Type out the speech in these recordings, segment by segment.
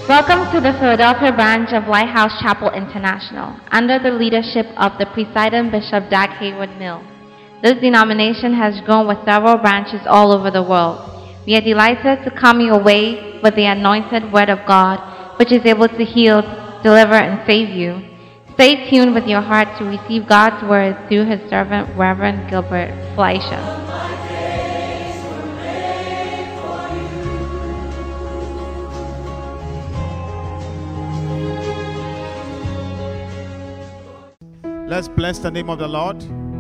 Welcome to the Philadelphia branch of Lighthouse Chapel International, under the leadership of the Presiding Bishop Dag Haywood-Mill. This denomination has grown with several branches all over the world. We are delighted to come your way with the anointed Word of God, which is able to heal, deliver, and save you. Stay tuned with your heart to receive God's Word through His servant, Reverend Gilbert Fleischer. Let's bless the name of the Lord.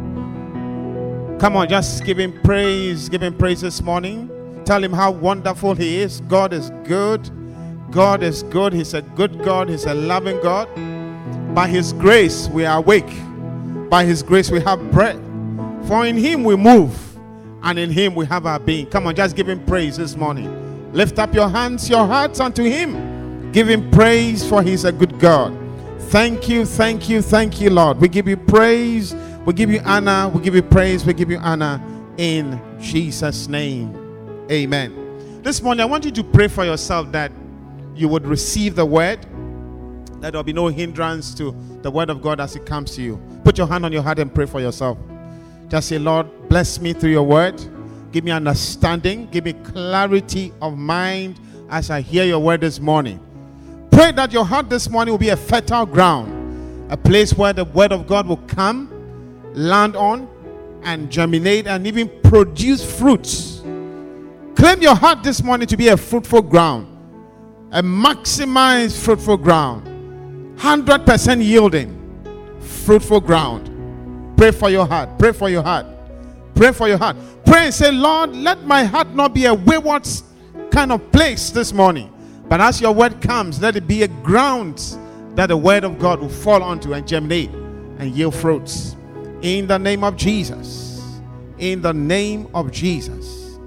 Come on, just give Him praise. Give Him praise this morning. Tell Him how wonderful He is. God is good. God is good. He's a good God. He's a loving God. By His grace, we are awake. By His grace, we have breath. For in Him we move, and in Him we have our being. Come on, just give Him praise this morning. Lift up your hands, your hearts unto Him. Give Him praise, for He's a good God. Thank you, thank you, thank you, Lord. We give you praise, we give you honor, we give you praise, we give you honor in Jesus' name. Amen. This morning, I want you to pray for yourself that you would receive the word, that there will be no hindrance to the word of God as it comes to you. Put your hand on your heart and pray for yourself. Just say, Lord, bless me through your word. Give me understanding, give me clarity of mind as I hear your word this morning. Pray that your heart this morning will be a fertile ground, a place where the word of God will come, land on, and germinate, and even produce fruits. Claim your heart this morning to be a fruitful ground, a maximized fruitful ground, 100% yielding, fruitful ground. Pray for your heart. Pray for your heart. Pray for your heart. Pray and say, Lord, let my heart not be a wayward kind of place this morning. But as your word comes, let it be a ground that the word of God will fall onto and germinate and yield fruits. In the name of Jesus. In the name of Jesus.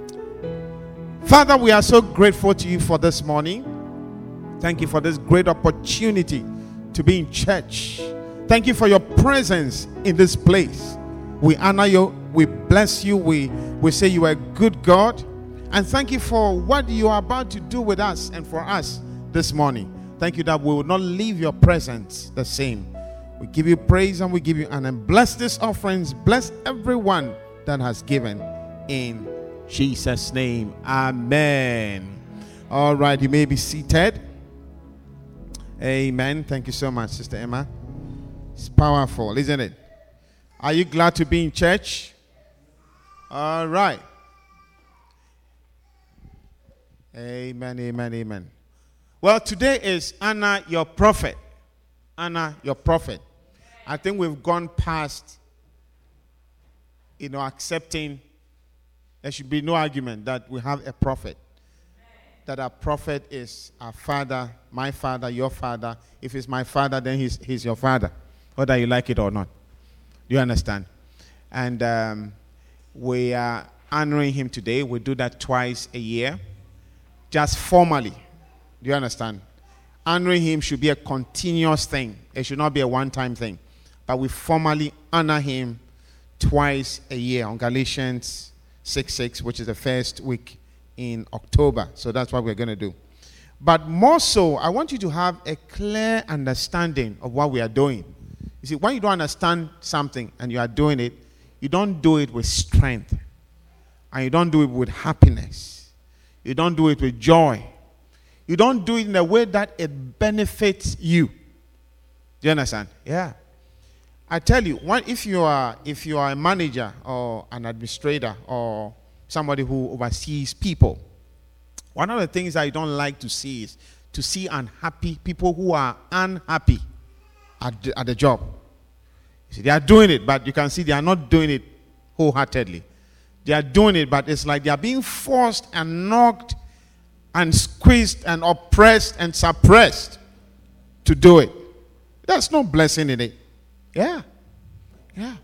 Father, we are so grateful to you for this morning. Thank you for this great opportunity to be in church. Thank you for your presence in this place. We honor you. We bless you. We say you are a good God. And thank you for what you are about to do with us and for us this morning. Thank you that we will not leave your presence the same. We give you praise and we give you honor. Bless these offerings. Bless everyone that has given. In Jesus' name. Amen. All right, you may be seated. Amen. Thank you so much, Sister Emma. It's powerful, isn't it? Are you glad to be in church? All right. Amen, amen, amen. Well, today is honor your prophet. Honor your prophet. I think we've gone past, accepting. There should be no argument that we have a prophet. That our prophet is our father, my father, your father. If he's my father, then he's your father, whether you like it or not. Do you understand? And we are honoring him today. We do that twice a year. Just formally. Do you understand? Honoring him should be a continuous thing. It should not be a one-time thing. But we formally honor him twice a year on Galatians 6:6, which is the first week in October. So that's what we're going to do. But more so, I want you to have a clear understanding of what we are doing. You see, when you don't understand something and you are doing it, you don't do it with strength. And you don't do it with happiness. You don't do it with joy. You don't do it in a way that it benefits you. Do you understand? Yeah. I tell you, if you are a manager or an administrator or somebody who oversees people, one of the things that you don't like to see is to see unhappy people who are unhappy at the job. You see, they are doing it, but you can see they are not doing it wholeheartedly. They are doing it, but it's like they are being forced and knocked and squeezed and oppressed and suppressed to do it. There's no blessing in it. Yeah. Yeah.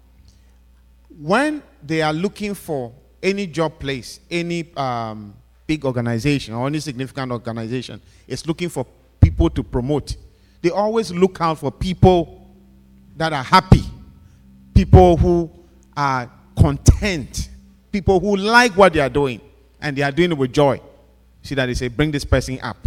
When they are looking for any job place, any big organization or any significant organization is looking for people to promote, they always look out for people that are happy, people who are content, people who like what they are doing and they are doing it with joy. See that they say, bring this person up.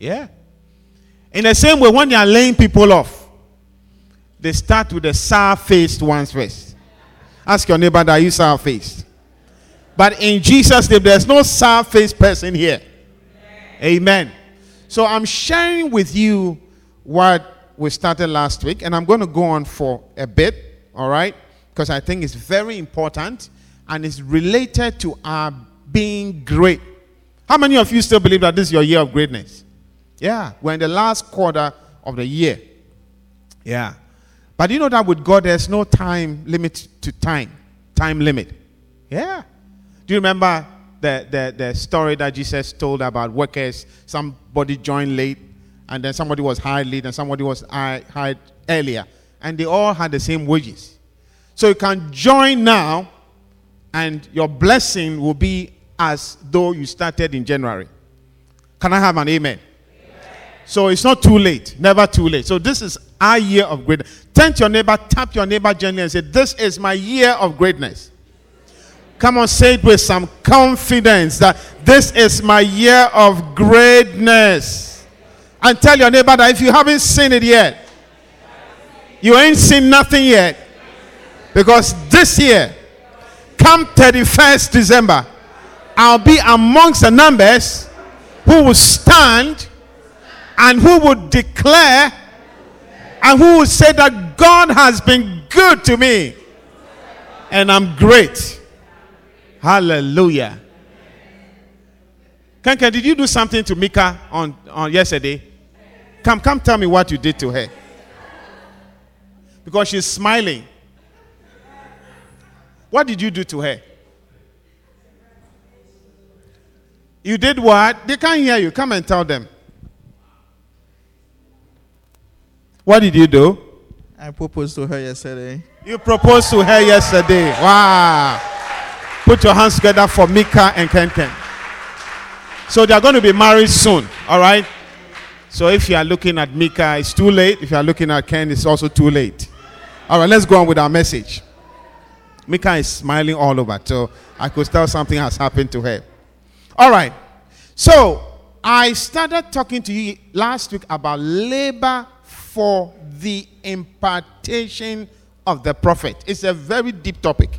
Yeah. In the same way, when they are laying people off, they start with the sour-faced ones first. Ask your neighbor, are you sour-faced? But in Jesus' name, there's no sour-faced person here. Amen. So I'm sharing with you what we started last week, and I'm going to go on for a bit, all right? Because I think it's very important, and it's related to our being great. How many of you still believe that this is your year of greatness? Yeah, we're in the last quarter of the year. Yeah. But you know that with God, there's no time limit to time limit. Yeah. Do you remember the story that Jesus told about workers? Somebody joined late, and then somebody was hired late, and somebody was hired earlier. And they all had the same wages. So you can join now, and your blessing will be as though you started in January. Can I have an amen? So it's not too late. Never too late. So this is our year of greatness. Turn to your neighbor, tap your neighbor gently and say, this is my year of greatness. Come on, say it with some confidence that this is my year of greatness. And tell your neighbor that if you haven't seen it yet, you ain't seen nothing yet. Because this year, come 31st December, I'll be amongst the numbers who will stand and who would declare and who would say that God has been good to me and I'm great. Hallelujah. Kanka, did you do something to Mika on yesterday? Come tell me what you did to her. Because she's smiling. What did you do to her? You did what? They can't hear you. Come and tell them. What did you do? I proposed to her yesterday. You proposed to her yesterday. Wow. Put your hands together for Mika and Ken. So they are going to be married soon. All right? So if you are looking at Mika, it's too late. If you are looking at Ken, it's also too late. All right, let's go on with our message. Mika is smiling all over. So I could tell something has happened to her. All right. So I started talking to you last week about labor for the impartation of the prophet. It's a very deep topic.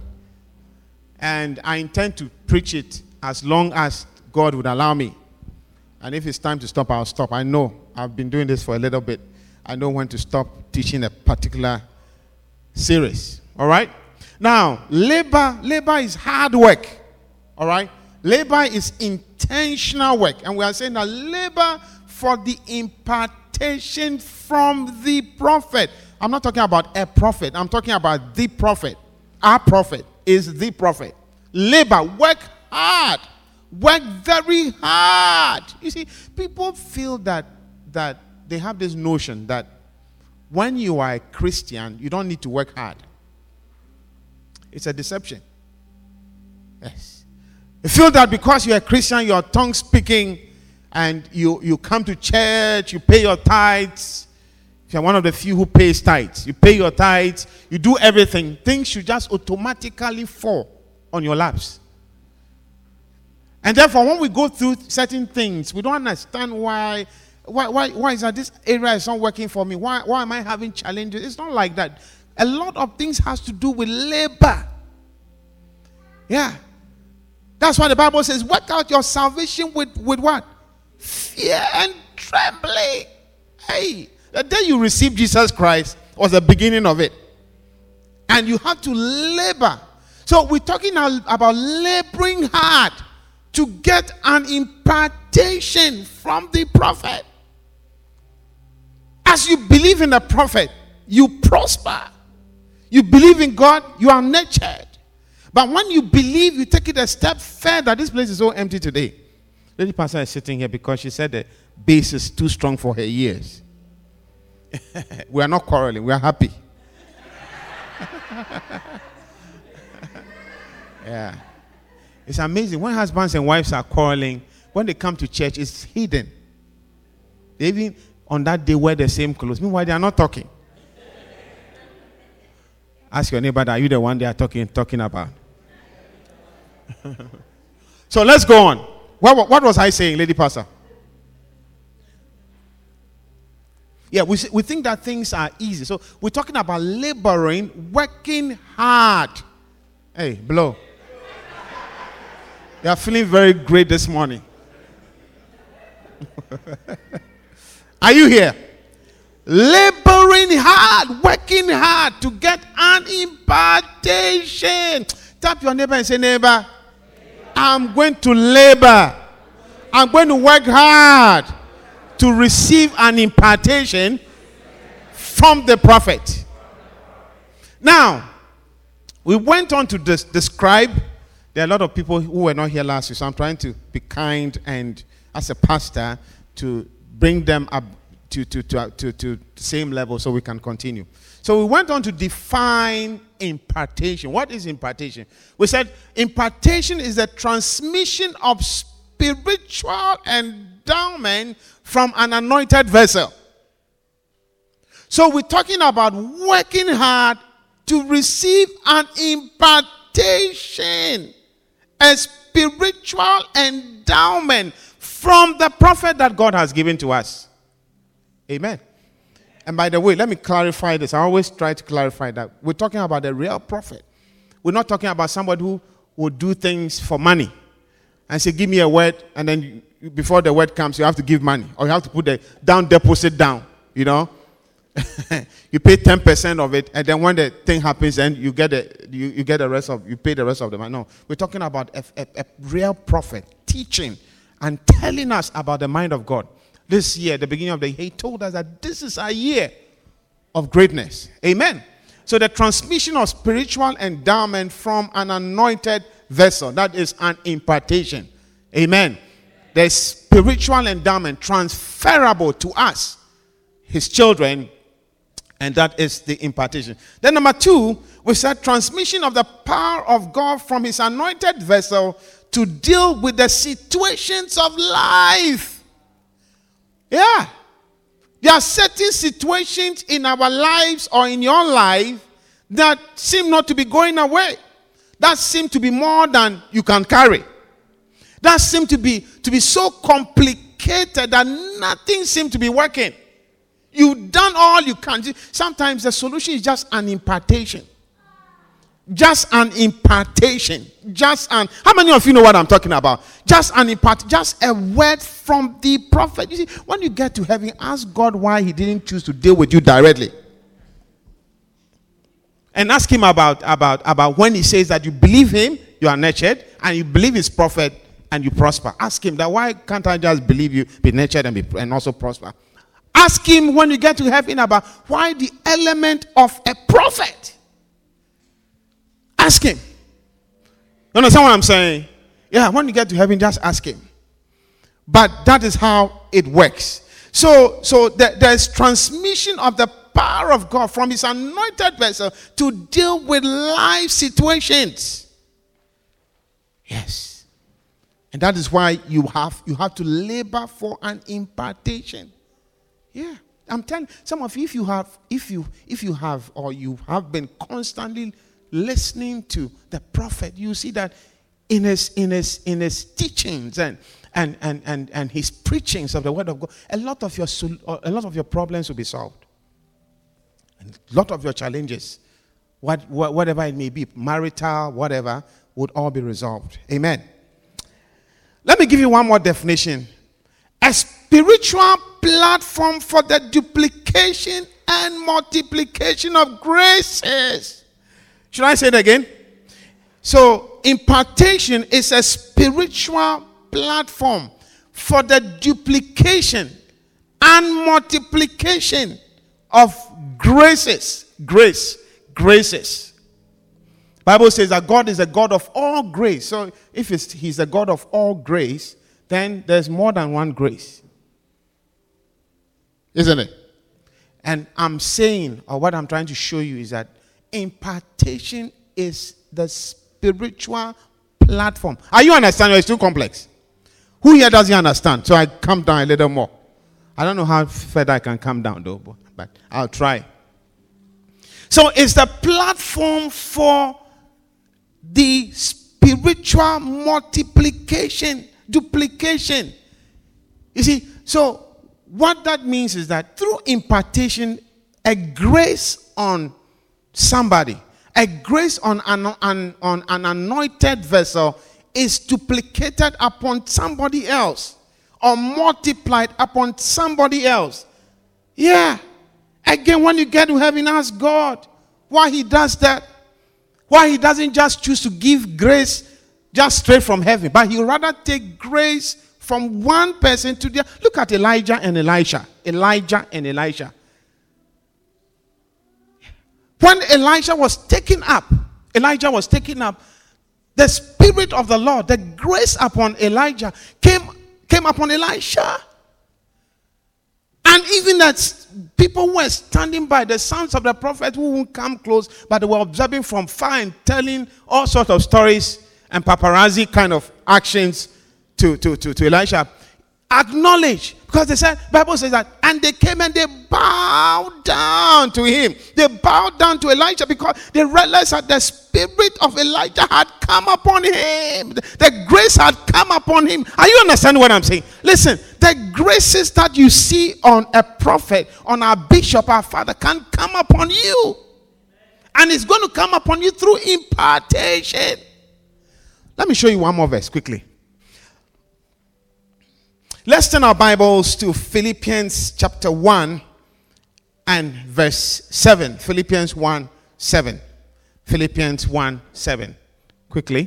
And I intend to preach it as long as God would allow me. And if it's time to stop, I'll stop. I know. I've been doing this for a little bit. I know when to stop teaching a particular series. All right? Now, labor is hard work. All right? Labor is intentional work. And we are saying that labor for the impartation from the prophet. I'm not talking about a prophet. I'm talking about the prophet. Our prophet is the prophet. Labor, work hard. Work very hard. You see, people feel that they have this notion that when you are a Christian, you don't need to work hard. It's a deception. Yes. You feel that because you're a Christian, you're tongue speaking, and you come to church, you pay your tithes. If you're one of the few who pays tithes, you pay your tithes, you do everything. Things should just automatically fall on your laps. And therefore, when we go through certain things, we don't understand why is that this area is not working for me? Why am I having challenges? It's not like that. A lot of things has to do with labor. Yeah. That's why the Bible says, work out your salvation with what? Fear and trembling. Hey, the day you received Jesus Christ was the beginning of it. And you have to labor. So we're talking about laboring hard to get an impartation from the prophet. As you believe in the prophet, you prosper. You believe in God, you are nurtured. But when you believe, you take it a step further. This place is so empty today. Lady Pastor is sitting here because she said the base is too strong for her ears. We are not quarreling. We are happy. Yeah. It's amazing. When husbands and wives are quarreling, when they come to church, it's hidden. They even on that day wear the same clothes. Meanwhile, they are not talking. Ask your neighbor, are you the one they are talking about? So let's go on. What was I saying, Lady Pastor? Yeah, we think that things are easy. So we're talking about laboring, working hard. Hey, blow. You are feeling very great this morning. Are you here? Laboring hard, working hard to get an impartation. Tap your neighbor and say, neighbor, I'm going to labor. I'm going to work hard to receive an impartation from the prophet. Now, we went on to describe. There are a lot of people who were not here last week, so I'm trying to be kind and, as a pastor, to bring them up to the same level so we can continue. So we went on to define impartation. What is impartation? We said impartation is the transmission of spiritual endowment from an anointed vessel. So we're talking about working hard to receive an impartation, a spiritual endowment from the prophet that God has given to us. Amen. And by the way, let me clarify this. I always try to clarify that. We're talking about a real prophet. We're not talking about somebody who will do things for money and say, give me a word, and then before the word comes, you have to give money. Or you have to put the down deposit down, you know. You pay 10% of it, and then when the thing happens, then you get the rest of, you pay the rest of the money. No, we're talking about a real prophet teaching and telling us about the mind of God. This year, the beginning of the year, he told us that this is a year of greatness. Amen. So the transmission of spiritual endowment from an anointed vessel, that is an impartation. Amen. The spiritual endowment transferable to us, his children, and that is the impartation. Then number 2, we said transmission of the power of God from his anointed vessel to deal with the situations of life. Yeah. There are certain situations in our lives or in your life that seem not to be going away. That seem to be more than you can carry. That seem to be so complicated that nothing seems to be working. You've done all you can. Sometimes the solution is just an impartation. Just an impartation. How many of you know what I'm talking about? Just a word from the prophet. You see, when you get to heaven, ask God why he didn't choose to deal with you directly. And ask him about when he says that you believe him, you are nurtured, and you believe his prophet, and you prosper. Ask him that, why can't I just believe you, be nurtured, and also prosper? Ask him when you get to heaven about why the element of a prophet. Ask him. You understand what I'm saying? Yeah, when you get to heaven, just ask him. But that is how it works. So there's transmission of the power of God from his anointed vessel to deal with life situations. Yes. And that is why you have to labor for an impartation. Yeah. I'm telling some of you, if you have been constantly listening to the prophet, you see that in his teachings and his preachings of the word of God, a lot of your problems will be solved. And a lot of your challenges, whatever it may be, marital, whatever, would all be resolved. Amen. Let me give you one more definition. A spiritual platform for the duplication and multiplication of graces. Should I say it again? So, impartation is a spiritual platform for the duplication and multiplication of graces. Graces. Bible says that God is a God of all grace. So, if he's a God of all grace, then there's more than one grace. Isn't it? And I'm saying, or what I'm trying to show you is that impartation is the spiritual platform. Are you understanding? It's too complex. Who here doesn't understand? So I come down a little more. I don't know how further I can come down though, but I'll try. So it's the platform for the spiritual multiplication, duplication. You see, so what that means is that through impartation, a grace on somebody, a grace on an anointed vessel is duplicated upon somebody else or multiplied upon somebody else. Yeah. Again, when you get to heaven, ask God why he does that. Why he doesn't just choose to give grace just straight from heaven, but he rather take grace from one person to the other. Look at Elijah and Elisha. Elijah and Elisha. When Elijah was taken up, the Spirit of the Lord, the grace upon Elijah came upon Elisha. And even that people were standing by, the sons of the prophet who won't come close, but they were observing from far and telling all sorts of stories and paparazzi kind of actions to Elisha. Acknowledge, because they said, Bible says that, and they came and they bowed down to him. They bowed down to Elijah because they realized that the Spirit of Elijah had come upon him. The grace had come upon him. Are you understanding what I'm saying? Listen, the graces that you see on a prophet, on our bishop, our father, can come upon you. And it's going to come upon you through impartation. Let me show you one more verse quickly. Let's turn our Bibles to Philippians chapter 1 and verse 7. Philippians 1, 7. Philippians 1, 7. Quickly.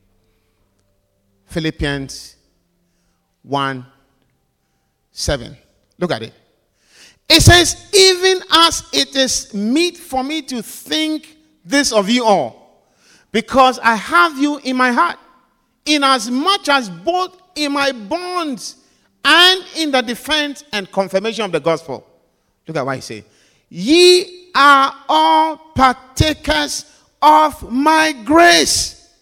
Philippians 1, 7. Look at it. It says, even as it is meet for me to think this of you all, because I have you in my heart, inasmuch as both in my bonds and in the defense and confirmation of the gospel. Look at what he says. Ye are all partakers of my grace.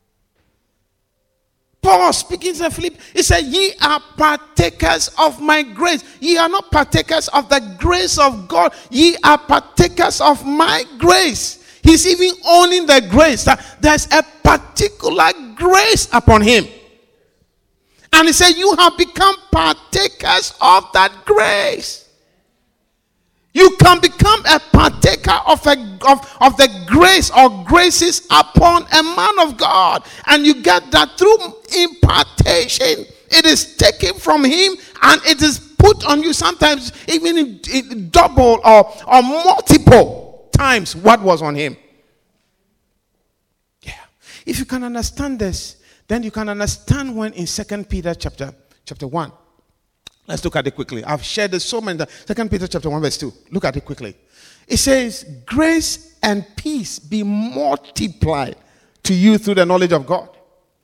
Paul speaking to Philip, he said, ye are partakers of my grace. Ye are not partakers of the grace of God. Ye are partakers of my grace. He's even owning the grace. There's a particular grace upon him. And he said, you have become partakers of that grace. You can become a partaker of the grace or graces upon a man of God. And you get that through impartation. It is taken from him and it is put on you, sometimes even in double or multiple times what was on him. Yeah. If you can understand this, then you can understand when in 2 Peter chapter 1. Let's look at it quickly. I've shared this so many. 2 Peter chapter 1 verse 2. Look at it quickly. It says, grace and peace be multiplied to you through the knowledge of God.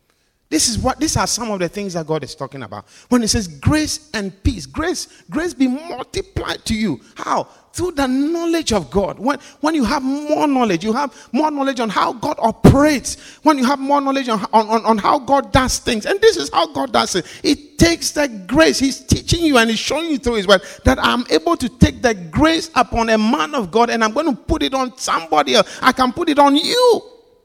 These are some of the things that God is talking about. When it says grace and peace, grace be multiplied to you. How? Through the knowledge of God. When you have more knowledge, you have more knowledge on how God operates. When you have more knowledge on how God does things. And this is how God does it. It takes the grace. He's teaching you and he's showing you through his word that I'm able to take the grace upon a man of God and I'm going to put it on somebody else. I can put it on you.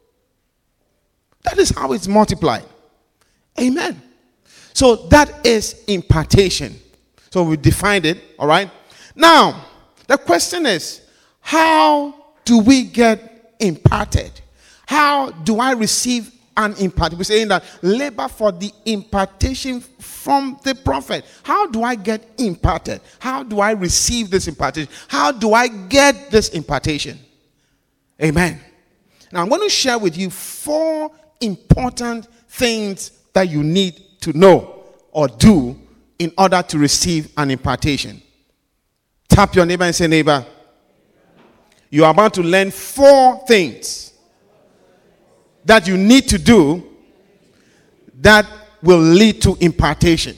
That is how it's multiplied. Amen. So that is impartation. So we defined it, all right? Now, the question is, how do we get imparted? How do I receive an impartation? We're saying that labor for the impartation from the prophet. How do I get imparted? How do I receive this impartation? How do I get this impartation? Amen. Now, I'm going to share with you 4 important things that you need to know or do in order to receive an impartation. Tap your neighbor and say, neighbor, you are about to learn 4 things that you need to do that will lead to impartation.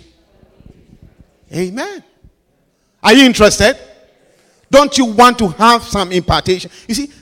Amen. Are you interested? Don't you want to have some impartation? You see,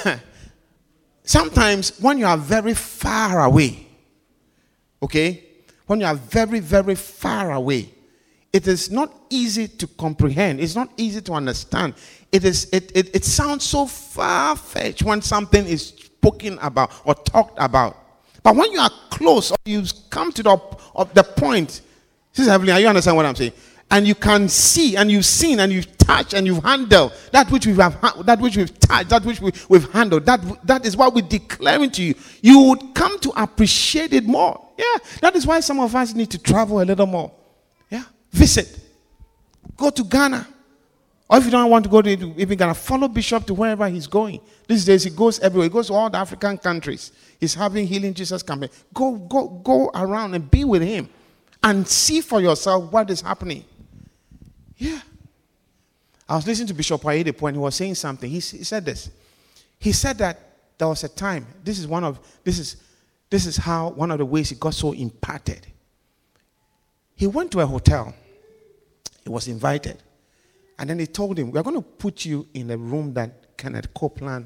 sometimes when you are very far away, okay, when you are very, very far away, it is not easy to comprehend. It's not easy to understand. It sounds so far-fetched when something is spoken about or talked about. But when you are close or you come to the point, Sister Evelyn, are you understand what I'm saying? and you can see, and you've seen, and you've touched, and you've handled that which we've touched, that which we've handled. That is what we're declaring to you. You would come to appreciate it more. Yeah, that is why some of us need to travel a little more. Yeah, visit, go to Ghana, or if you don't want to go to even Ghana, follow Bishop to wherever he's going. These days he goes everywhere. He goes to all the African countries. He's having Healing Jesus campaign. Go around and be with him, and see for yourself what is happening. Yeah. I was listening to Bishop Oyedepo and he was saying something. He said this. He said that there was a time. This is how one of the ways he got so imparted. He went to a hotel. He was invited. And then they told him, we're going to put you in a room that Kenneth Copeland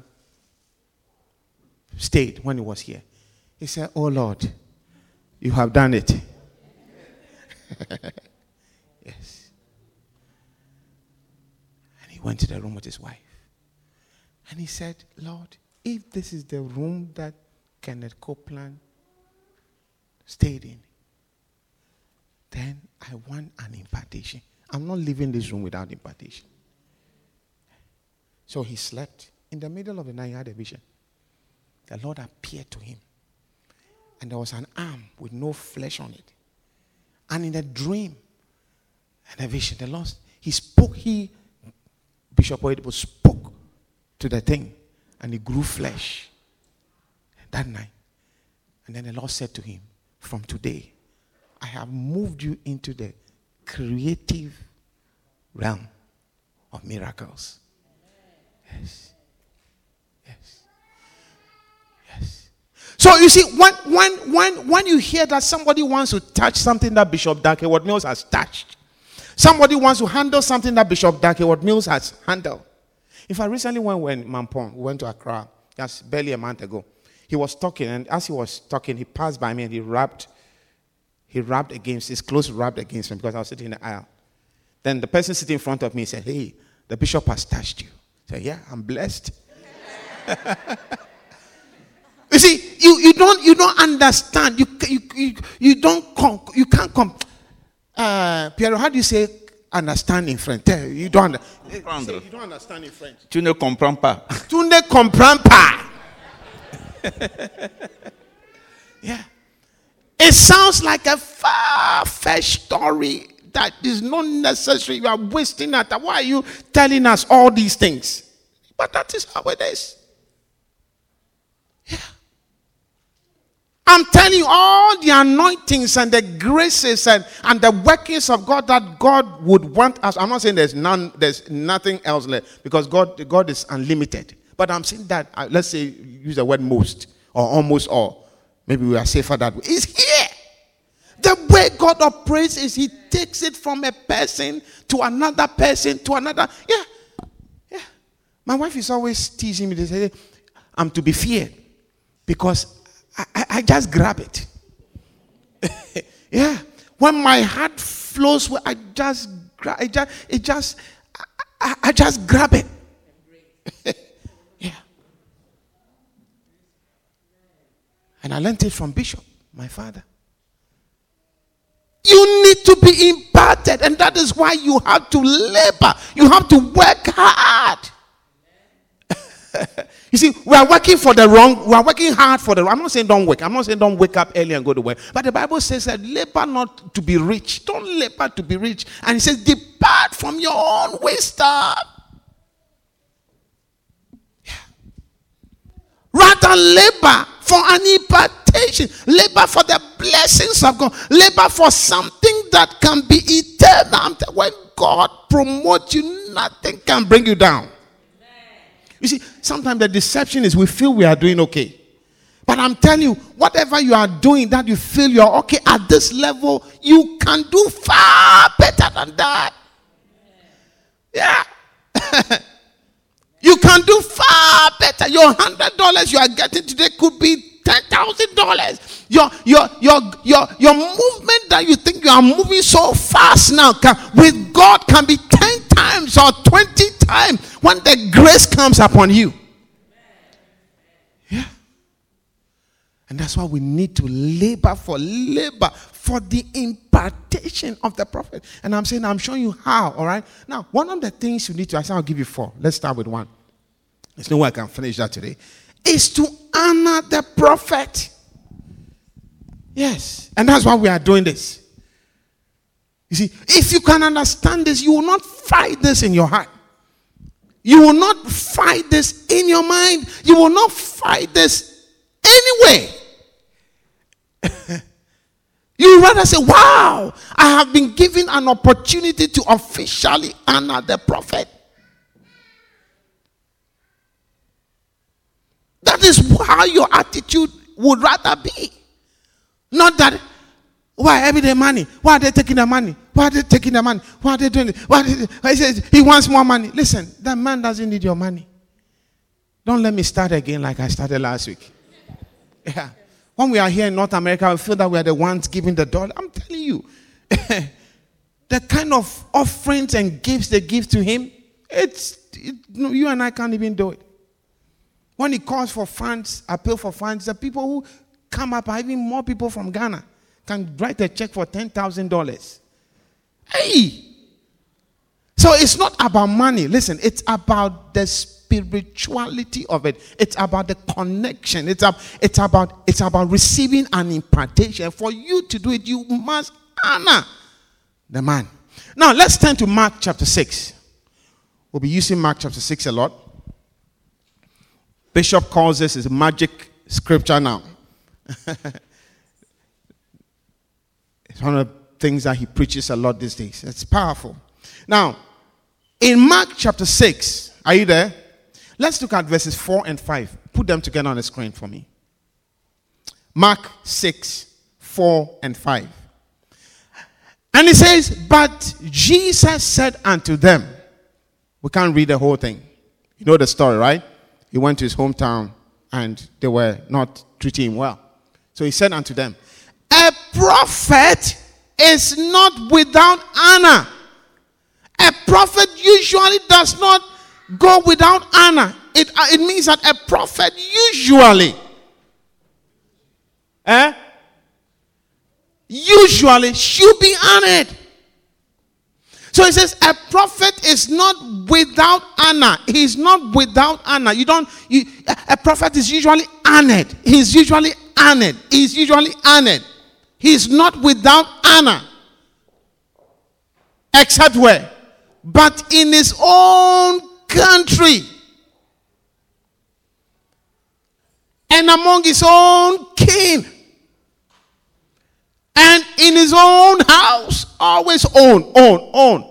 stayed when he was here. He said, oh Lord, you have done it. Yes. Went to the room with his wife. And he said, Lord, if this is the room that Kenneth Copeland stayed in, then I want an impartation. I'm not leaving this room without impartation. So he slept. In the middle of the night, he had a vision. The Lord appeared to him. And there was an arm with no flesh on it. And in a dream and a vision, the Lord, Bishop Oyedepo spoke to the thing, and it grew flesh that night. And then the Lord said to him, from today, I have moved you into the creative realm of miracles. Yes. Yes. Yes. So you see, when you hear that somebody wants to touch something that Bishop Dag Heward-Mills has touched, somebody wants to handle something that Bishop Dag Heward-Mills has handled. In fact, recently when Mampong went to Accra, just barely a month ago, he was talking, and as he was talking, he passed by me and he rubbed against, his clothes rubbed against me because I was sitting in the aisle. Then the person sitting in front of me said, hey, the bishop has touched you. I said, yeah, I'm blessed. You see, you don't understand. You can't come. Piero, how do you say understand in French? You don't understand in French. Tu ne comprends pas. Tu ne comprends pas. Yeah. It sounds like a far-fetched story that is not necessary. You are wasting that. Why are you telling us all these things? But that is how it is. Yeah. I'm telling you, all the anointings and the graces and the workings of God that God would want us. I'm not saying there's nothing else left, because God is unlimited. But I'm saying that, let's say, use the word most or almost all. Maybe we are safer that way. It's here. The way God operates is he takes it from a person to another person to another. Yeah. Yeah. My wife is always teasing me. They say, I'm to be feared because I just grab it. Yeah. When my heart flows, I just grab it. Yeah. And I learned it from Bishop, my father. You need to be imparted, and that is why you have to labor. You have to work hard. You see, we are working hard for the wrong. I'm not saying don't work. I'm not saying don't wake up early and go to work. But the Bible says that labor not to be rich. Don't labor to be rich. And it says, depart from your own wisdom. Yeah. Rather labor for an impartation. Labor for the blessings of God. Labor for something that can be eternal. When God promotes you, nothing can bring you down. You see, sometimes the deception is we feel we are doing okay. But I'm telling you, whatever you are doing that you feel you're okay at this level, you can do far better than that. Yeah. You can do far better. Your $100 you are getting today could be $10,000. Your movement that you think you are moving so fast now with God can be 10 times or 20 times when the grace comes upon you. Yeah. And that's why we need to labor for the impartation. interpretation of the prophet. And I'm saying, I'm showing you how, all right? Now, one of the things you need to, I said I'll give you 4. Let's start with 1. There's no way I can finish that today. Is to honor the prophet. Yes. And that's why we are doing this. You see, if you can understand this, you will not fight this in your heart. You will not fight this in your mind. You will not fight this anyway. You rather say, wow, I have been given an opportunity to officially honor the prophet. That is how your attitude would rather be. Not that, why everyday money? Why are they taking the money? Why are they taking the money? Why are they doing it? He says he wants more money. Listen, that man doesn't need your money. Don't let me start again like I started last week. Yeah. When we are here in North America, we feel that we are the ones giving the dollar. I'm telling you, the kind of offerings and gifts they give to him, you and I can't even do it. When he calls for funds, appeal for funds, the people who come up are even more people from Ghana can write a check for $10,000. Hey! So it's not about money. Listen, it's about the spirituality of it. It's about the connection. It's about receiving an impartation. For you to do it, you must honor the man. Now, let's turn to Mark chapter 6. We'll be using Mark chapter 6 a lot. Bishop calls this his magic scripture now. It's one of the things that he preaches a lot these days. It's powerful. Now, in Mark chapter 6, are you there? Let's look at verses 4 and 5. Put them together on the screen for me. Mark 6, 4 and 5. And it says, but Jesus said unto them, we can't read the whole thing. You know the story, right? He went to his hometown and they were not treating him well. So he said unto them, a prophet is not without honor. A prophet usually does not go without honor. It means that a prophet usually should be honored. So it says a prophet is not without honor. He's not without honor. A prophet is usually honored. He's usually honored. He's usually honored. He's not without honor. Except where? But in his own country. And among his own kin. And in his own house. Always own.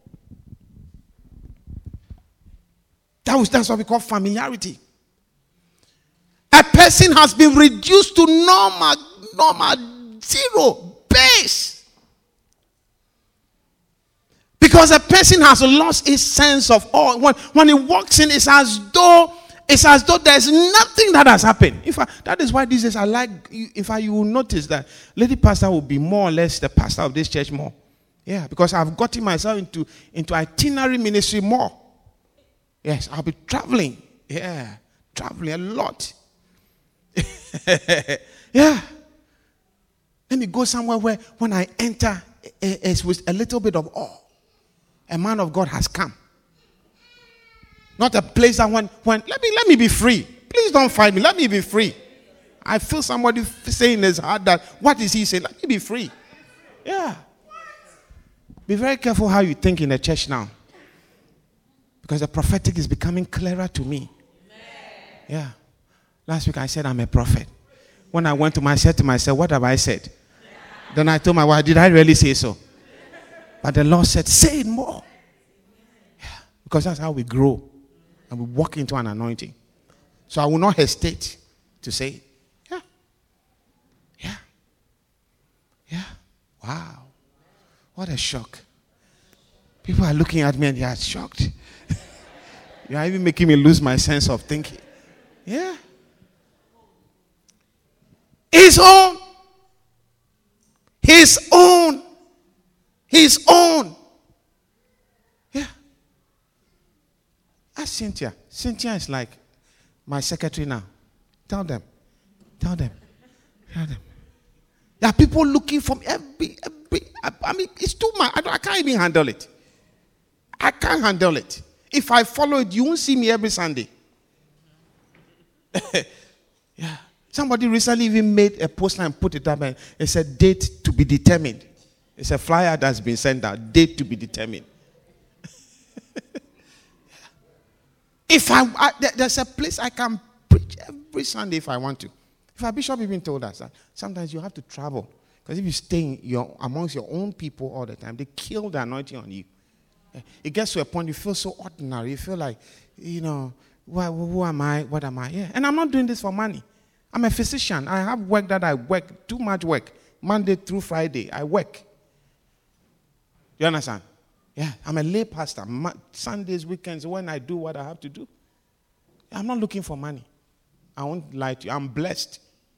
That's what we call familiarity. A person has been reduced to normal, zero, base. Because a person has lost his sense of awe. When he walks in, it's as though there's nothing that has happened. In fact, that is why these days I like, in fact, you will notice that lady pastor will be more or less the pastor of this church more. Yeah, because I've gotten myself into itinerary ministry more. Yes, I'll be traveling. Yeah, traveling a lot. Yeah. Let me go somewhere where when I enter, it's with a little bit of awe. A man of God has come. Not a place that when let me be free. Please don't fight me. Let me be free. I feel somebody saying in his heart that, what is he saying? Let me be free. Yeah. Be very careful how you think in the church now. Because the prophetic is becoming clearer to me. Yeah. Last week I said I'm a prophet. When I went to I said to myself, what have I said? Then I told my wife, did I really say so? But the Lord said, say it more. Yeah. Because that's how we grow. And we walk into an anointing. So I will not hesitate to say it. Yeah. Yeah. Yeah. Wow. What a shock. People are looking at me and they are shocked. You are even making me lose my sense of thinking. Yeah. His own. His own. His own. Yeah. Ask Cynthia. Cynthia is like my secretary now. Tell them. There are people looking for me. Every I mean, it's too much. I can't even handle it. I can't handle it. If I follow it, you won't see me every Sunday. Yeah. Somebody recently even made a poster and put it up, and it said, date to be determined. It's a flyer that's been sent out, date to be determined. If there's a place I can preach every Sunday if I want to. If our bishop even told us that sometimes you have to travel, because if you stay amongst your own people all the time, they kill the anointing on you. It gets to a point you feel so ordinary. You feel like, who am I? What am I? Yeah. And I'm not doing this for money. I'm a physician. I have work that I work, too much work. Monday through Friday, I work. You understand? Yeah, I'm a lay pastor. Sundays, weekends, when I do what I have to do. I'm not looking for money. I won't lie to you. I'm blessed.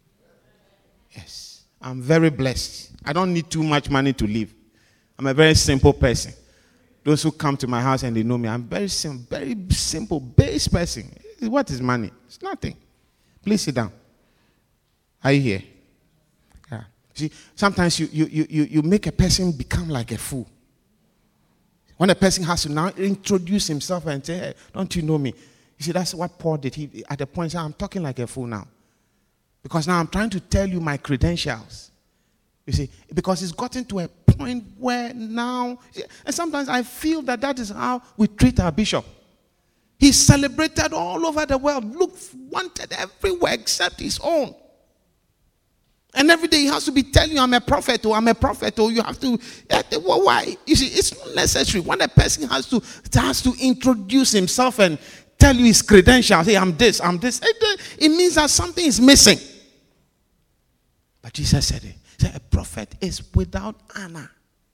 Yes, I'm very blessed. I don't need too much money to live. I'm a very simple person. Those who come to my house and they know me, I'm very simple, base person. What is money? It's nothing. Please sit down. Are you here? Yeah. See, sometimes you make a person become like a fool. When a person has to now introduce himself and say, hey, don't you know me? You see, that's what Paul did. He, at the point, he said, I'm talking like a fool now. Because now I'm trying to tell you my credentials. You see, because it's gotten to a point where now, and sometimes I feel that is how we treat our bishop. He's celebrated all over the world, wanted everywhere except his own. And every day he has to be telling you, I'm a prophet, or I'm a prophet, or you have to, why? You see, it's not necessary. When a person has to introduce himself and tell you his credentials, hey, I'm this, it means that something is missing. But Jesus said it. He said, a prophet is without honor,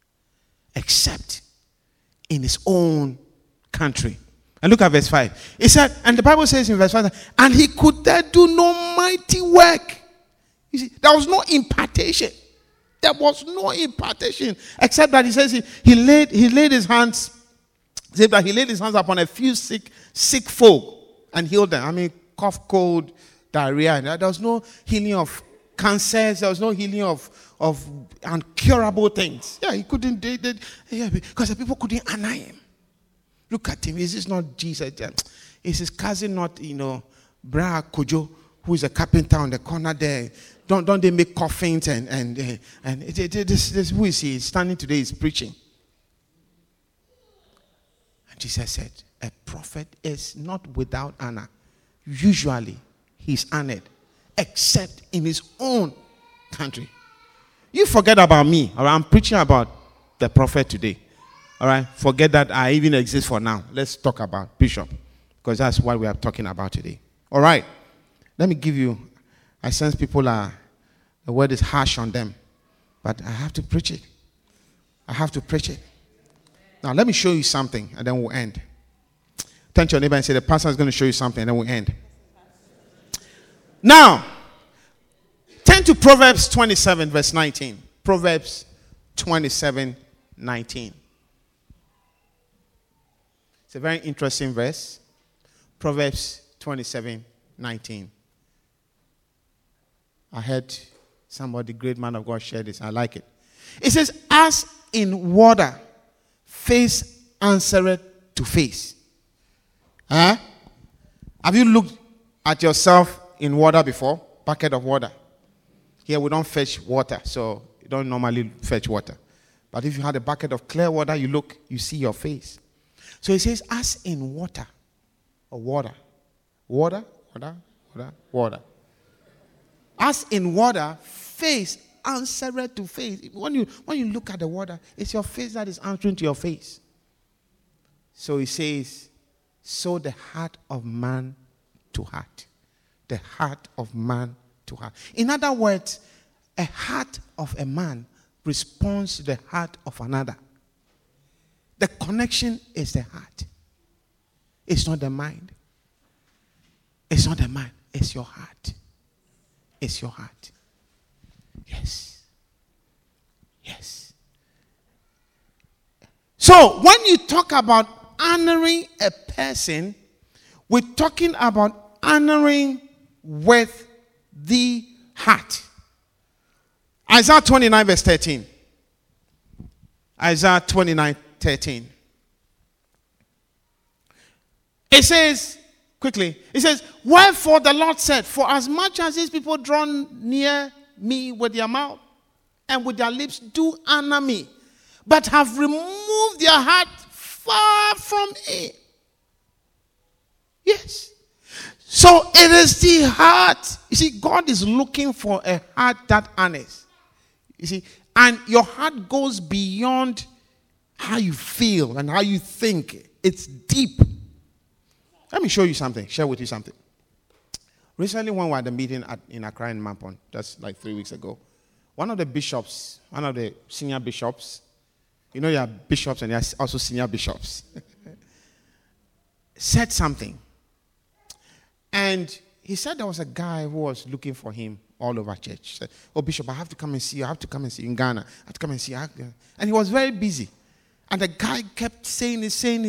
except in his own country. And look at verse 5. He said, and the Bible says in verse 5, and he could there do no mighty work. You see, there was no impartation. There was no impartation. Except that he says he laid his hands, said that he laid his hands upon a few sick folk and healed them. I mean, cough, cold, diarrhea. There was no healing of cancers. There was no healing of incurable things. Yeah, he couldn't, because the people couldn't honor him. Look at him. Is this not Jesus? Is his cousin not, Bra Kojo, who is a carpenter on the corner there? Don't they make coffins and this who is he? He's standing today, he's preaching. And Jesus said, a prophet is not without honor. Usually, he's honored, except in his own country. You forget about me. All right? I'm preaching about the prophet today. All right? Forget that I even exist for now. Let's talk about Bishop, because that's what we are talking about today. All right? Let me give you, I sense the word is harsh on them, but I have to preach it. I have to preach it. Now, let me show you something, and then we'll end. Turn to your neighbor and say, the pastor is going to show you something, and then we'll end. Now, turn to Proverbs 27, verse 19. Proverbs 27, 19. It's a very interesting verse. Proverbs 27, 19. I heard somebody, great man of God, share this. I like it. It says, as in water, face answereth to face. Huh? Have you looked at yourself in water before? Bucket of water. Here we don't fetch water, so you don't normally fetch water. But if you had a bucket of clear water, you look, you see your face. So it says, as in water, or water. Water. As in water, face answereth to face. When you look at the water, it's your face that is answering to your face. So it says, so the heart of man to heart. The heart of man to heart. In other words, a heart of a man responds to the heart of another. The connection is the heart. It's not the mind. It's not the mind. It's your heart. It's your heart. Yes. Yes. So, when you talk about honoring a person, we're talking about honoring with the heart. Isaiah 29, verse 13. Isaiah 29:13. It says, quickly, it says, wherefore the Lord said, for as much as these people draw near me with their mouth and with their lips do honor me, but have removed their heart far from me. Yes. So it is the heart. You see, God is looking for a heart that honors. You see, and your heart goes beyond how you feel and how you think. It's deep. Let me show you something, share with you something. Recently, when we were at the meeting in Accra in Mampon, that's like 3 weeks ago, one of the bishops, one of the senior bishops, you know, there are bishops and there are also senior bishops, said something. And he said there was a guy who was looking for him all over church. He said, oh, Bishop, I have to come and see you. I have to come and see you in Ghana. I have to come and see you. And he was very busy. And the guy kept saying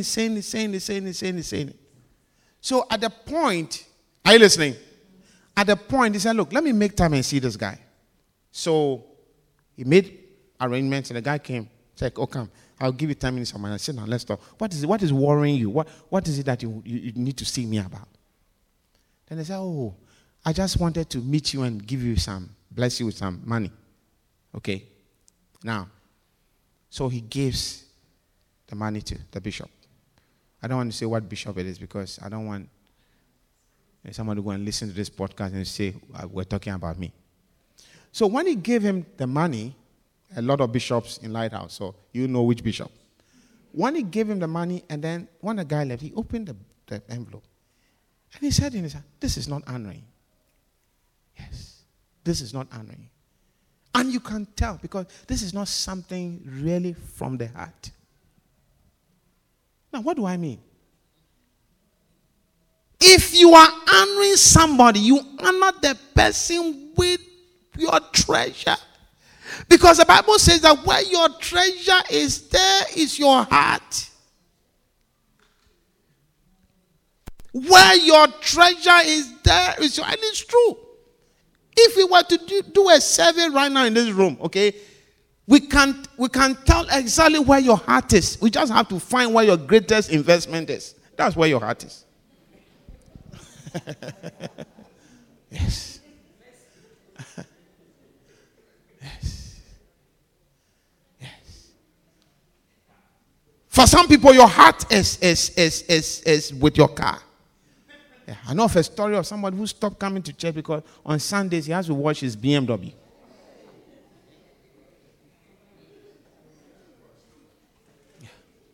it. So at the point, are you listening? At the point, he said, look, let me make time and see this guy. So he made arrangements and the guy came. Said, oh, come. I'll give you 10 minutes of mine. I said, now let's talk. What is worrying you? What is it that you need to see me about? Then they said, oh, I just wanted to meet you and give you bless you with some money. Okay. Now, so he gives the money to the bishop. I don't want to say what bishop it is because I don't want somebody to go and listen to this podcast and say, we're talking about me. So when he gave him the money, a lot of bishops in Lighthouse, so you know which bishop. When he gave him the money and then when the guy left, he opened the envelope. And he said in his heart, this is not honoring. Yes, this is not honoring. And you can tell because this is not something really from the heart. Now, what do I mean? If you are honoring somebody, you honor the person with your treasure. Because the Bible says that where your treasure is, there is your heart. Where your treasure is, there is your heart. And it's true. If we were to do a survey right now in this room, okay, we can tell exactly where your heart is. We just have to find where your greatest investment is. That's where your heart is. Yes. Yes. Yes. For some people, your heart is with your car. Yeah, I know of a story of somebody who stopped coming to church because on Sundays he has to wash his BMW. Yeah.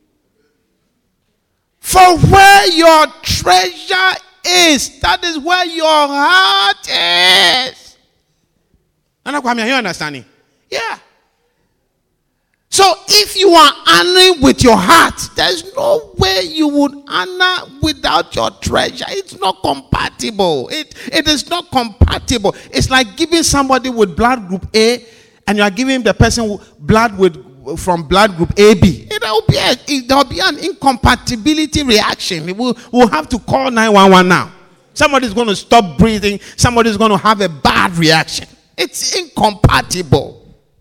For where your treasure is, that is where your heart is. And are you understanding? Yeah. So if you are honoring with your heart, there's no way you would honor without your treasure. It's not compatible. It is not compatible. It's like giving somebody with blood group A and you are giving the person blood from blood group AB. There'll be an incompatibility reaction. We'll have to call 911 now. Somebody's going to stop breathing. Somebody's going to have a bad reaction. It's incompatible.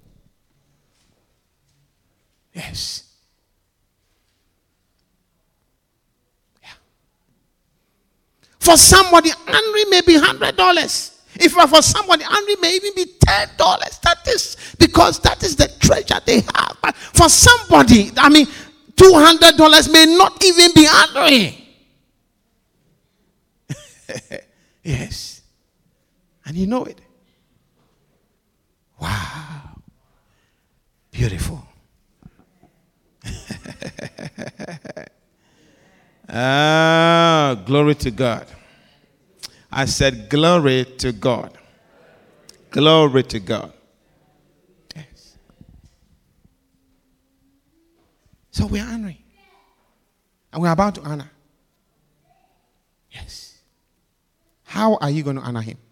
Yes. Yeah. For somebody, honoring may be $100. If for somebody, honoring may even be $10. That is because that is the treasure they have. But for somebody, $200 may not even be honoring. Yes. And you know it. Wow. Beautiful. Glory to God. I said glory to God. Glory to God. Yes. So we're honoring. And we're about to honor. Yes. How are you going to honor him?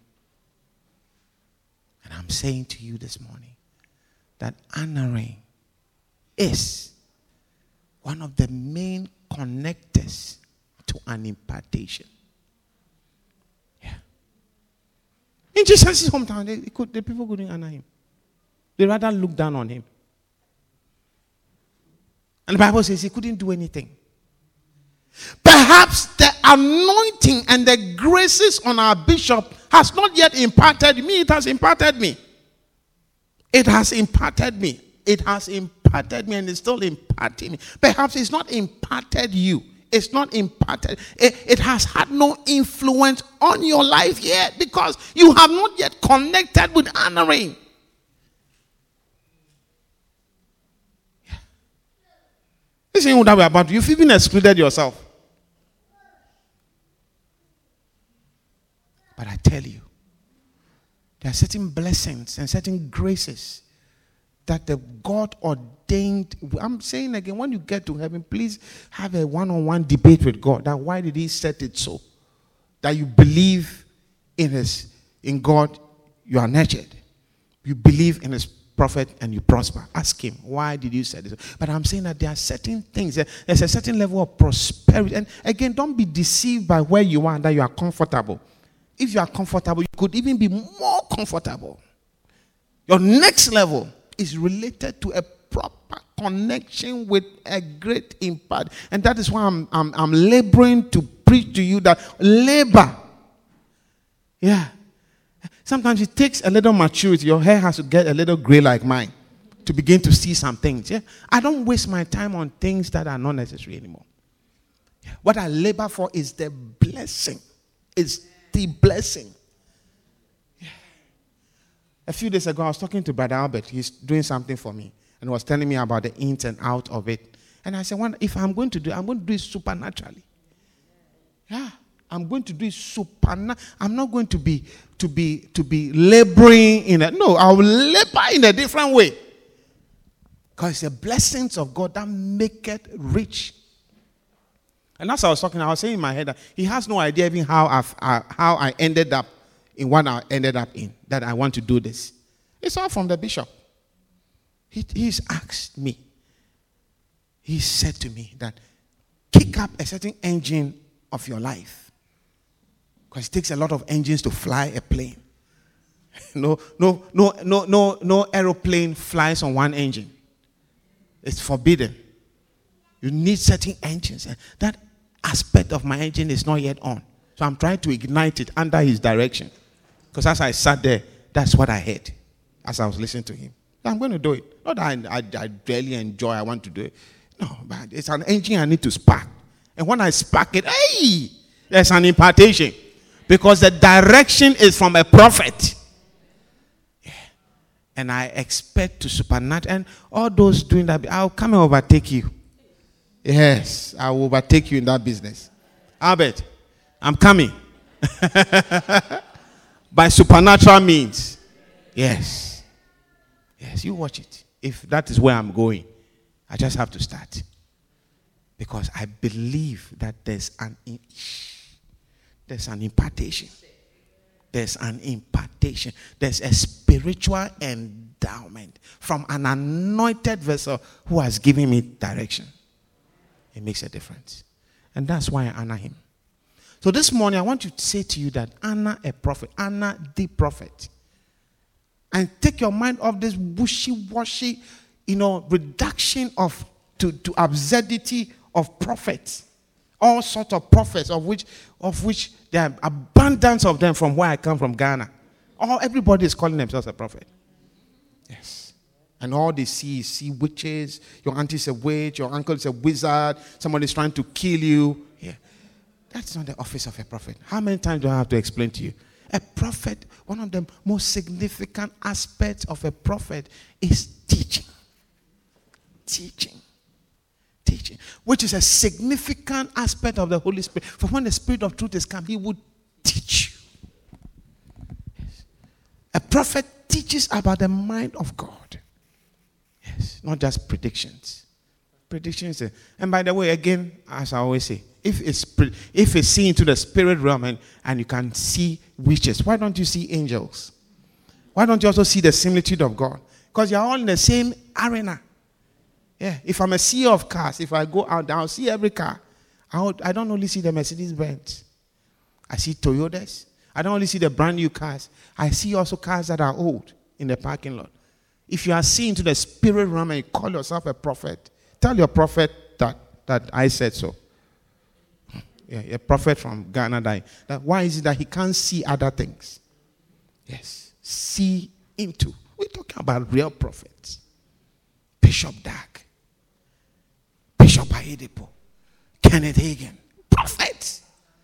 And I'm saying to you this morning that honoring is one of the main connectors to an impartation. Yeah. In Jesus' hometown, the people couldn't honor him. They rather look down on him. And the Bible says he couldn't do anything. Perhaps the anointing and the graces on our bishop has not yet imparted me. It has imparted me. It has imparted me. It has imparted me and it's still imparting me. Perhaps it's not imparted you. It's not imparted. It has had no influence on your life yet because you have not yet connected with honoring. Yeah. This ain't what we're about. You've even excluded yourself. But I tell you, there are certain blessings and certain graces that the God ordained. I'm saying again, when you get to heaven, please have a one-on-one debate with God. That why did he set it so? That you believe in God, you are nurtured. You believe in his prophet and you prosper. Ask him, why did you set this? But I'm saying that there are certain things. There's a certain level of prosperity. And again, don't be deceived by where you are and that you are comfortable. If you are comfortable, you could even be more comfortable. Your next level is related to a proper connection with a great impact. And that is why I'm laboring to preach to you that labor. Yeah. Sometimes it takes a little maturity. Your hair has to get a little gray like mine to begin to see some things. Yeah. I don't waste my time on things that are not necessary anymore. Yeah. What I labor for is the blessing. It's the blessing. Yeah. A few days ago, I was talking to Brother Albert. He's doing something for me. And was telling me about the ins and out of it. And I said, if I'm going to do it, I'm going to do it supernaturally. Yeah. I'm going to do it supernaturally. I'm not going to be laboring in it. No, I'll labor in a different way. Because it's the blessings of God that make it rich. And as I was talking, I was saying in my head that he has no idea even how I ended up in what I ended up in, that I want to do this. It's all from the bishop. He's asked me. He said to me that kick up a certain engine of your life. Because it takes a lot of engines to fly a plane. No aeroplane flies on one engine. It's forbidden. You need certain engines. That aspect of my engine is not yet on. So I'm trying to ignite it under his direction. Because as I sat there, that's what I heard as I was listening to him. I'm going to do it. Not that I really enjoy, I want to do it. No, but it's an engine I need to spark. And when I spark it, hey, there's an impartation. Because the direction is from a prophet. Yeah. And I expect to supernatural. And all those doing that, I'll come and overtake you. Yes, I will overtake you in that business. Albert, I'm coming. By supernatural means. Yes. Yes, you watch it. If that is where I'm going, I just have to start. Because I believe that there's an impartation. There's an impartation. There's a spiritual endowment from an anointed vessel who has given me direction. It makes a difference. And that's why I honor him. So this morning, I want to say to you that honor a prophet. Honor the prophet. And take your mind off this wishy-washy, reduction to absurdity of prophets. All sorts of prophets, of which there are abundance of them from where I come from, Ghana. Everybody is calling themselves a prophet. Yes. And all they see witches. Your auntie is a witch. Your uncle is a wizard. Somebody is trying to kill you. Yeah. That's not the office of a prophet. How many times do I have to explain to you? A prophet, one of the most significant aspects of a prophet is teaching. Teaching. Which is a significant aspect of the Holy Spirit. For when the Spirit of truth is come, he would teach you. Yes. A prophet teaches about the mind of God. Yes, not just predictions. Predictions. And by the way, again, as I always say, if it's seen into the spirit realm and you can see witches, why don't you see angels? Why don't you also see the similitude of God? Because you're all in the same arena. Yeah. If I'm a seer of cars, if I go out, I'll see every car. I don't only see the Mercedes-Benz. I see Toyotas. I don't only see the brand new cars. I see also cars that are old in the parking lot. If you are seeing to the spirit realm and you call yourself a prophet, Tell your prophet that I said so. Yeah, a prophet from Ghana died. That why is it that he can't see other things? Yes. See into. We're talking about real prophets. Bishop Dag, Bishop Ayedepo, Kenneth Hagin, prophets.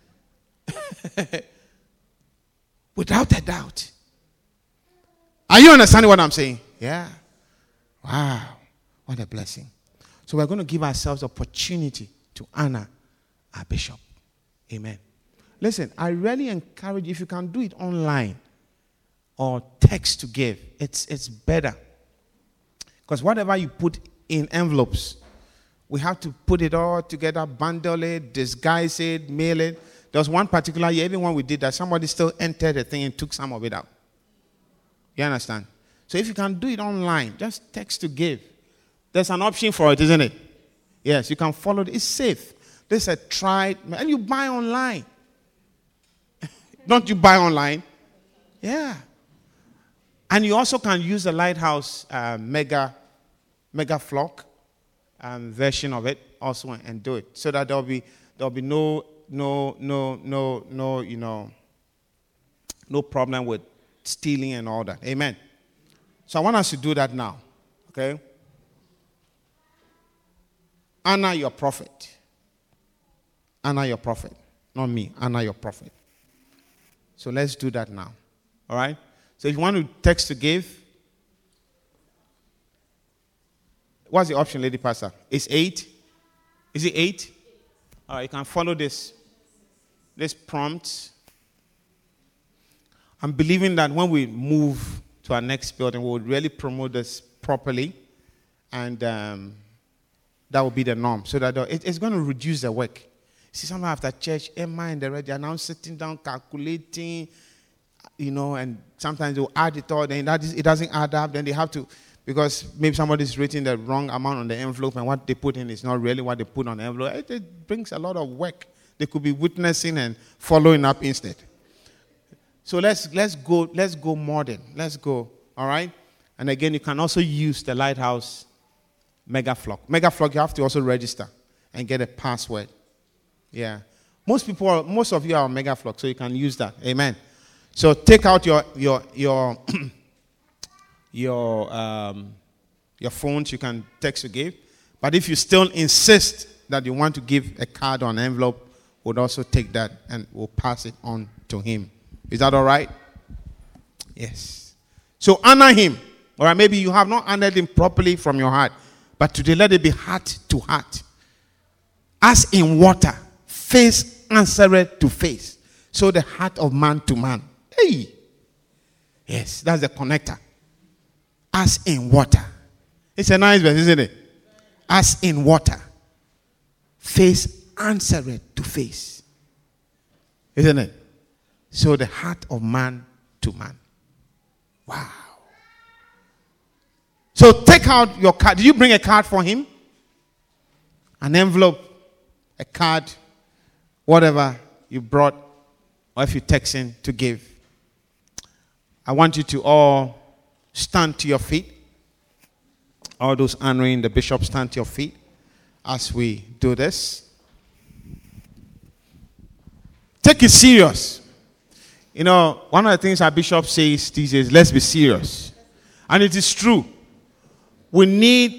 Without a doubt. Are you understanding what I'm saying? Yeah. Wow. What a blessing. So we're going to give ourselves opportunity to honor our bishop. Amen. Listen, I really encourage you, if you can do it online or text to give, it's better. Because whatever you put in envelopes, we have to put it all together, bundle it, disguise it, mail it. There was one particular year, even when we did that, somebody still entered the thing and took some of it out. You understand? So if you can do it online, just text to give. There's an option for it, isn't it? Yes, you can follow it. It's safe. This is a tried, and you buy online. Don't you buy online? Yeah. And you also can use the Lighthouse mega flock version of it also and do it, so that there'll be no problem with stealing and all that. Amen. So I want us to do that now. Okay. Honor your prophet. Honor your prophet. Not me. Honor your prophet. So let's do that now. All right? So if you want to text to give, what's the option, Lady Pastor? It's 8? Is it 8? All right, you can follow this prompt. I'm believing that when we move to our next building, we'll really promote this properly. And that will be the norm. So that it's going to reduce the work. See, somehow after church, Emma and the ready are now sitting down, calculating, and sometimes they'll add it all, then it doesn't add up, then they have to, because maybe somebody's written the wrong amount on the envelope, and what they put in is not really what they put on the envelope. It brings a lot of work. They could be witnessing and following up instead. So let's go modern. Let's go, all right? And again, you can also use the Lighthouse Mega Flock. Mega Flock, you have to also register and get a password. Yeah. Most of you are on Mega Flock, so you can use that. Amen. So take out your phones. You can text to give. But if you still insist that you want to give a card or an envelope, we'll also take that and we'll pass it on to him. Is that all right? Yes. So honor him. All right. Maybe you have not honored him properly from your heart, but today let it be heart to heart. As in water, face answered to face. So the heart of man to man. Hey. Yes, that's the connector. As in water. It's a nice verse, isn't it? As in water, face answered to face. Isn't it? So the heart of man to man. Wow. So take out your card. Did you bring a card for him? An envelope, a card, whatever you brought, or if you text in to give. I want you to all stand to your feet. All those honoring the bishop, stand to your feet as we do this. Take it serious. One of the things our bishop says these days, let's be serious. And it is true. We need